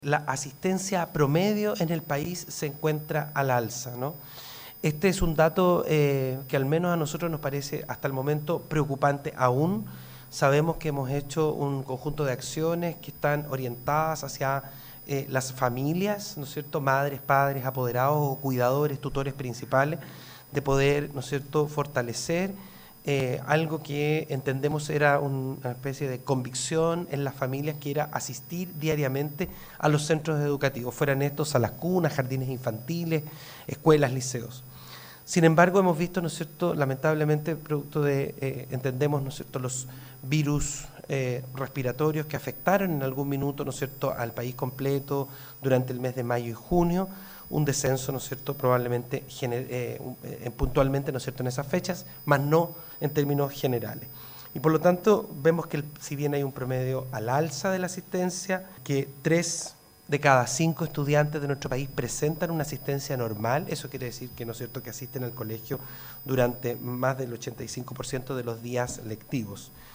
La asistencia promedio en el país se encuentra al alza, ¿no? Este es un dato que al menos a nosotros nos parece hasta el momento preocupante aún. Sabemos que hemos hecho un conjunto de acciones que están orientadas hacia las familias, ¿no es cierto?, madres, padres, apoderados o cuidadores, tutores principales, de poder, ¿no es cierto?, fortalecer algo que entendemos era una especie de convicción en las familias, que era asistir diariamente a los centros educativos, fueran estos a las cunas, jardines infantiles, escuelas, liceos. Sin embargo, hemos visto, ¿no es cierto?, lamentablemente, producto de, entendemos, ¿no es cierto?, los virus respiratorios que afectaron en algún minuto, ¿no es cierto?, al país completo durante el mes de mayo y junio, un descenso, ¿no es cierto?, probablemente puntualmente, ¿no es cierto?, en esas fechas, más no en términos generales. Y por lo tanto, vemos que si bien hay un promedio al alza de la asistencia, que 3 de cada 5 estudiantes de nuestro país presentan una asistencia normal, eso quiere decir que, ¿no es cierto?, que asisten al colegio durante más del 85% de los días lectivos.